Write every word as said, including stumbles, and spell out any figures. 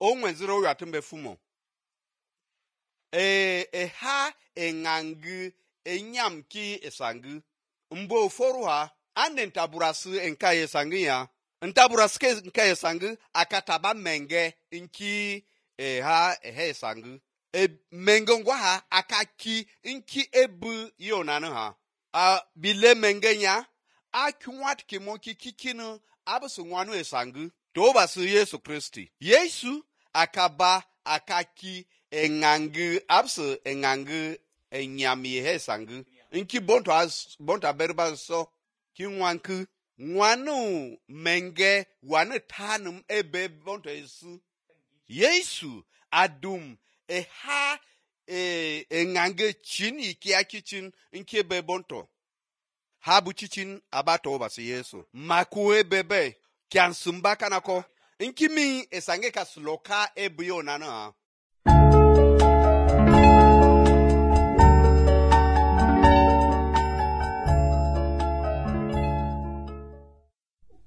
o nweziri oya tumbe fumo e e ha engangu enyam ki esangu mbo foru ha ande ntaburasi enka esangu ya ntaburasi ke nka esangu akataba menge nki e ha ehe esangu e menge ngwa ha akaki nki ebu yonanu ha a bile menge nya akwat kimoki kikinu abusu nwanu esangu to basu Yesu Kristi Yesu akaba akaki engangu absu engangu enyami he sangu nki bonto as bonto berba so ki nwanku nwanu menge wanu tanum ebe bonto esu Yesu adum e ha e engangu chini ki akichin nki ebe bonto ha bu chichin abato basu Yesu maku ebebe kyansumba kanako nkimi esange kasloka ebuyo nana